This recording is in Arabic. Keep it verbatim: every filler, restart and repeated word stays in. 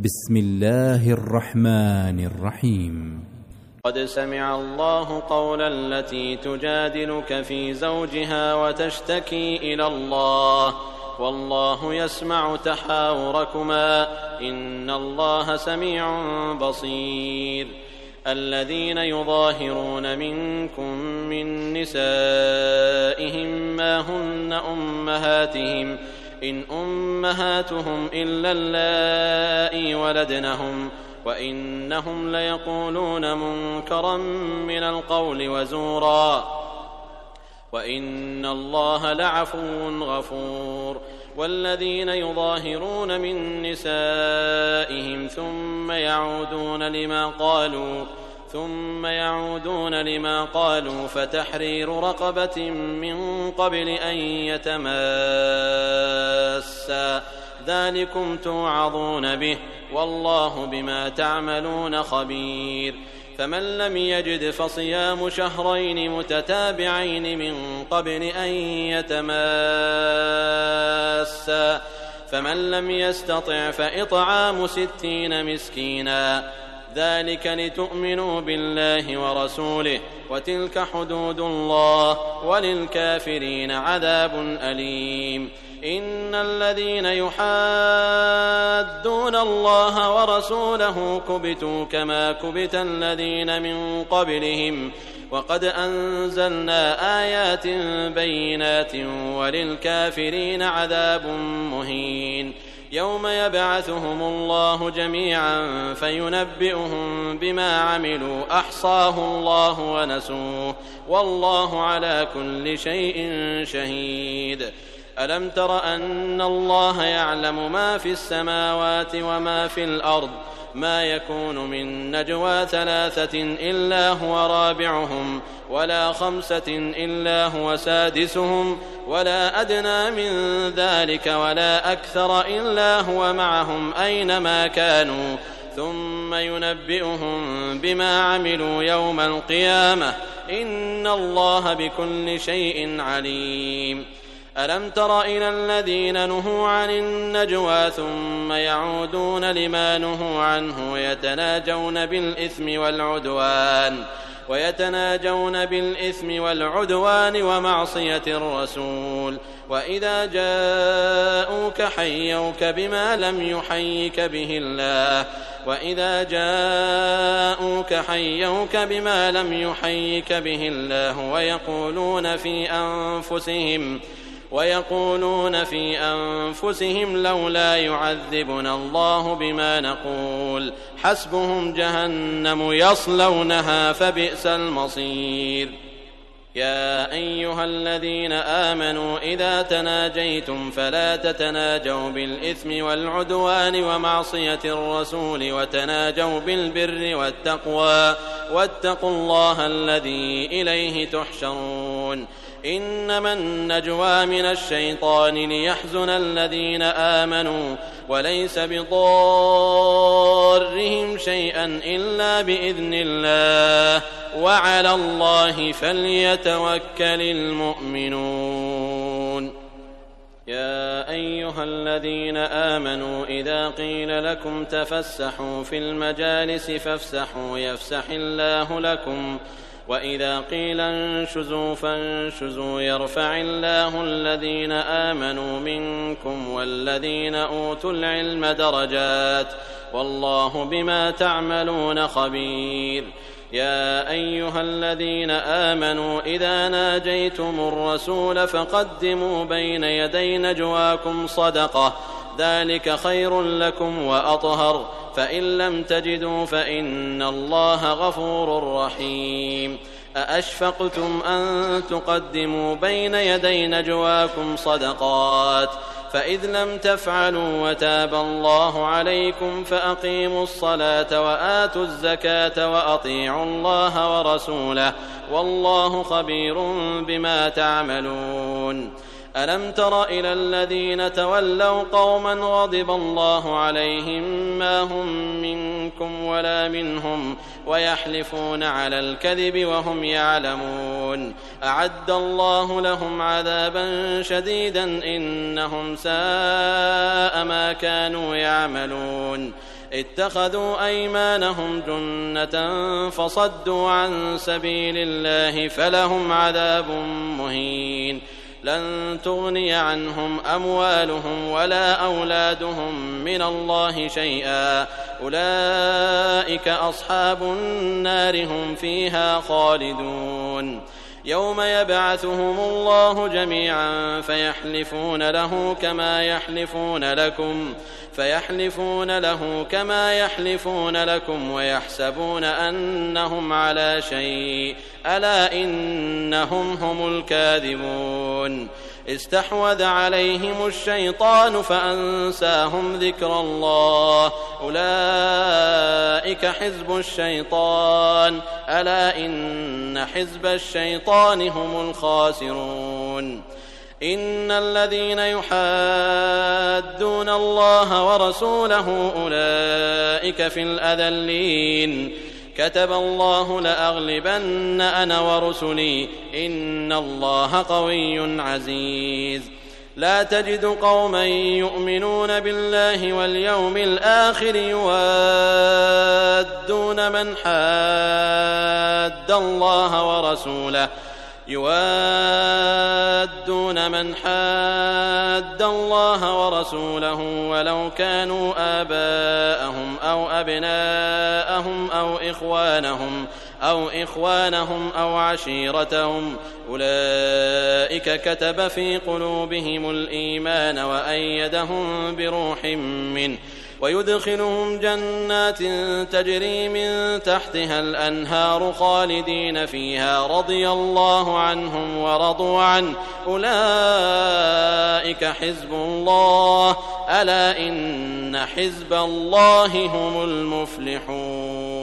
بسم الله الرحمن الرحيم. قد سمع الله قول التي تجادلك في زوجها وتشتكي إلى الله والله يسمع تحاوركما إن الله سميع بصير. الذين يظاهرون منكم من نسائهم ما هن أمهاتهم إن أمهاتهم إلا اللائي ولدنهم وإنهم ليقولون منكرا من القول وزورا وإن الله لعفو غفور. والذين يظاهرون من نسائهم ثم يعودون لما قالوا ثم يعودون لما قالوا فتحرير رقبة من قبل أن يتماسا ذلكم توعظون به والله بما تعملون خبير. فمن لم يجد فصيام شهرين متتابعين من قبل أن يتماسا فمن لم يستطع فإطعام ستين مسكينا ذلك لتؤمنوا بالله ورسوله وتلك حدود الله وللكافرين عذاب أليم. إن الذين يحادون الله ورسوله كبتوا كما كبت الذين من قبلهم وقد أنزلنا آيات بينات وللكافرين عذاب مهين. يوم يبعثهم الله جميعا فينبئهم بما عملوا أحصاه الله ونسوه والله على كل شيء شهيد. ألم تر أن الله يعلم ما في السماوات وما في الأرض ما يكون من نجوى ثلاثة إلا هو رابعهم ولا خمسة إلا هو سادسهم ولا أدنى من ذلك ولا أكثر إلا هو معهم أينما كانوا ثم ينبئهم بما عملوا يوم القيامة إن الله بكل شيء عليم. ألم تر إلى الذين نهوا عن النجوى ثم يعودون لما نهوا عنه ويتناجون بالإثم والعدوان ويتناجون بالإثم والعدوان ومعصية الرسول وإذا جاءوك حيوك بما لم يحيك به الله وإذا جاءوك حيوك بما لم يحيك به الله ويقولون في أنفسهم ويقولون في أنفسهم لولا يعذبنا الله بما نقول حسبهم جهنم يصلونها فبئس المصير. يا أيها الذين آمنوا إذا تناجيتم فلا تتناجوا بالإثم والعدوان ومعصية الرسول وتناجوا بالبر والتقوى واتقوا الله الذي إليه تحشرون. إنما النجوى من الشيطان ليحزن الذين آمنوا وليس بضارهم شيئا إلا بإذن الله وعلى الله فليتوكل المؤمنون. يا أيها الذين آمنوا إذا قيل لكم تفسحوا في المجالس فافسحوا يفسح الله لكم وإذا قيل انشزوا فانشزوا يرفع الله الذين آمنوا منكم والذين أوتوا العلم درجات والله بما تعملون خبير. يا أيها الذين آمنوا إذا ناجيتم الرسول فقدموا بين يدي نجواكم صدقة ذلك خير لكم وأطهر فإن لم تجدوا فإن الله غفور رحيم. أأشفقتم أن تقدموا بين يدي نجواكم صدقات فإذ لم تفعلوا وتاب الله عليكم فأقيموا الصلاة وآتوا الزكاة وأطيعوا الله ورسوله والله خبير بما تعملون. ألم تر إلى الذين تولوا قوما غضب الله عليهم ما هم منكم ولا منهم ويحلفون على الكذب وهم يعلمون أعد الله لهم عذابا شديدا إنهم ساء ما كانوا يعملون. اتخذوا أيمانهم جنة فصدوا عن سبيل الله فلهم عذاب مهين لن تغني عنهم أموالهم ولا أولادهم من الله شيئا أولئك أصحاب النار هم فيها خالدون يوم يبعثهم الله جميعا فيحلفون له كما يحلفون لكم فيحلفون له كما يحلفون لكم ويحسبون أنهم على شيء ألا إنهم هم الكاذبون استحوذ عليهم الشيطان فأنساهم ذكر الله أولئك حزب الشيطان ألا إن حزب الشيطان هم الخاسرون إن الذين يحادون الله ورسوله أولئك في الأذلين كتب الله لأغلبن أنا ورسلي إن الله قوي عزيز لا تجد قوما يؤمنون بالله واليوم الآخر يوادون من حاد الله ورسوله يوادون من حاد الله ورسوله ولو كانوا آباءهم أو أبناءهم أو إخوانهم أو إخوانهم أو عشيرتهم أولئك كتب في قلوبهم الإيمان وأيدهم بروح منه ويدخلهم جنات تجري من تحتها الأنهار خالدين فيها رضي الله عنهم ورضوا عنه أولئك حزب الله ألا إن حزب الله هم المفلحون.